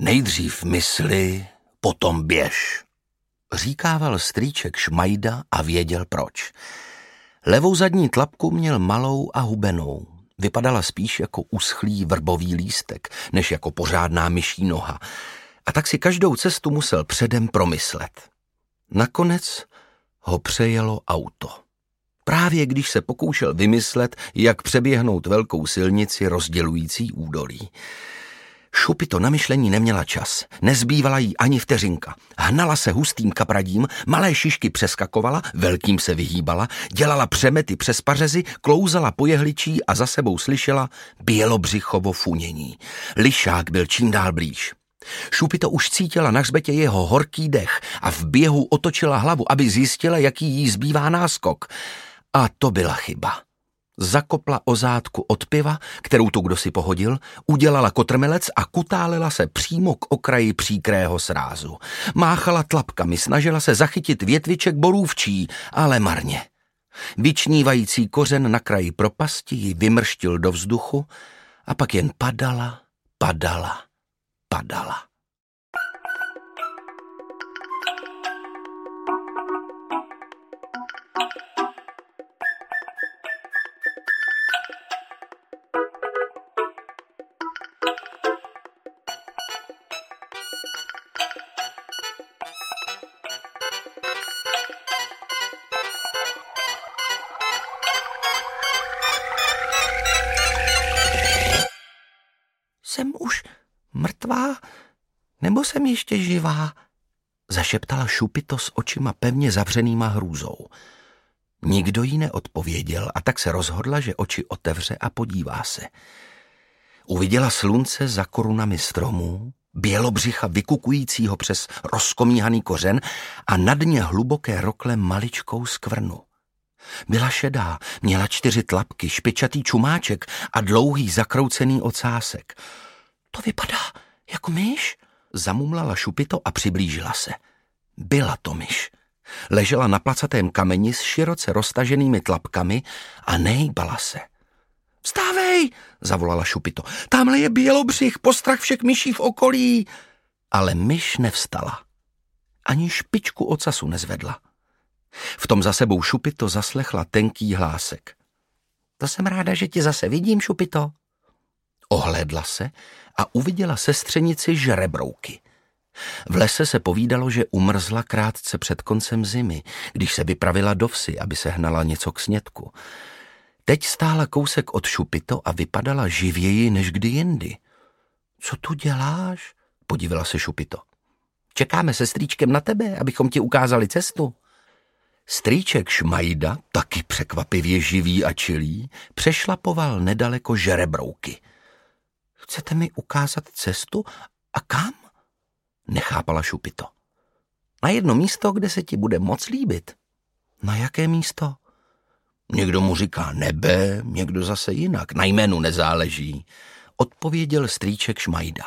Nejdřív mysli, potom běž, říkával strýček Šmajda a věděl proč. Levou zadní tlapku měl malou a hubenou. Vypadala spíš jako uschlý vrbový lístek, než jako pořádná myší noha. A tak si každou cestu musel předem promyslet. Nakonec ho přejelo auto. Právě když se pokoušel vymyslet, jak přeběhnout velkou silnici rozdělující údolí. Šupito na myšlení neměla čas, nezbývala jí ani vteřinka. Hnala se hustým kapradím, malé šišky přeskakovala, velkým se vyhýbala, dělala přemety přes pařezy, klouzala po jehličí a za sebou slyšela Bělobřichovo funění. Lišák byl čím dál blíž. Šupito už cítila na hřbetě jeho horký dech a v běhu otočila hlavu, aby zjistila, jaký jí zbývá náskok. A to byla chyba. Zakopla o zádku od piva, kterou tu kdosi pohodil, udělala kotrmelec a kutálela se přímo k okraji příkrého srázu. Máchala tlapkami, snažila se zachytit větviček borůvčí, ale marně. Vyčnívající kořen na kraji propasti ji vymrštil do vzduchu a pak jen padala. Jsem už mrtvá, nebo jsem ještě živá? Zašeptala Šupito s očima pevně zavřenýma hrůzou. Nikdo jí neodpověděl a tak se rozhodla, že oči otevře a podívá se. Uviděla slunce za korunami stromů, Bělobřicha vykukujícího přes rozkomíhaný kořen a na dně hluboké rokle maličkou skvrnu. Byla šedá, měla 4 tlapky, špičatý čumáček a dlouhý zakroucený ocásek. To vypadá jako myš, zamumlala Šupito a přiblížila se. Byla to myš. Ležela na placatém kameni s široce roztaženými tlapkami a nehýbala se. Vstávej, zavolala Šupito. Tamhle je Bělobřich, postrach všech myší v okolí. Ale myš nevstala. Ani špičku ocasu nezvedla. V tom za sebou Šupito zaslechla tenký hlásek. To jsem ráda, že tě zase vidím, Šupito. Ohlédla se a uviděla sestřenici Žrebrouky. V lese se povídalo, že umrzla krátce před koncem zimy, když se vypravila do vsi, aby se hnala něco k snědku. Teď stála kousek od Šupito a vypadala živěji než kdy jindy. Co tu děláš? Podívala se Šupito. Čekáme se strýčkem na tebe, abychom ti ukázali cestu. Strýček Šmajda, taky překvapivě živý a čilý, přešlapoval nedaleko Žrebrouky. Chcete mi ukázat cestu? A kam? Nechápala Šupito. Na jedno místo, kde se ti bude moc líbit. Na jaké místo? Někdo mu říká nebe, někdo zase jinak. Na jménu nezáleží, odpověděl strýček Šmajda.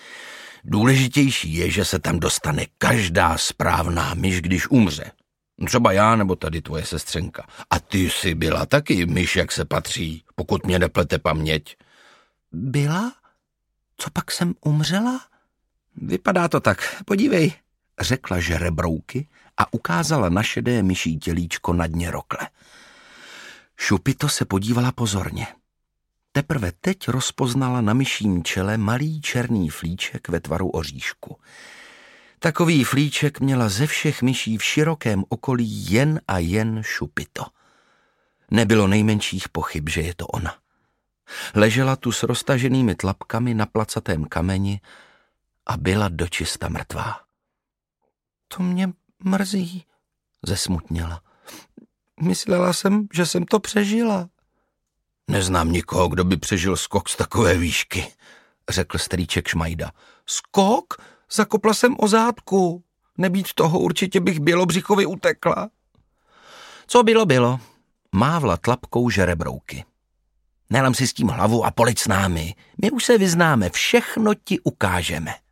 Důležitější je, že se tam dostane každá správná myš, když umře. Třeba já nebo tady tvoje sestřenka. A ty jsi byla taky myš, jak se patří, pokud mě neplete paměť. Byla? Co pak jsem umřela? Vypadá to tak, podívej, řekla Žrebrouky a ukázala na šedé myší tělíčko na dně rokle. Šupito se podívala pozorně. Teprve teď rozpoznala na myším čele malý černý flíček ve tvaru oříšku. Takový flíček měla ze všech myší v širokém okolí jen a jen Šupito. Nebylo nejmenších pochyb, že je to ona. Ležela tu s roztaženými tlapkami na placatém kameni a byla dočista mrtvá. To mě mrzí, zesmutněla. Myslela jsem, že jsem to přežila. Neznám nikoho, kdo by přežil skok z takové výšky, řekl strýček Šmajda. Skok? Zakopla jsem o zádku. Nebýt toho, určitě bych Bělobřichovi utekla. Co bylo? Mávla tlapkou Žrebrouky. Nelem si s tím hlavu a pojď s námi. My už se vyznáme, všechno ti ukážeme.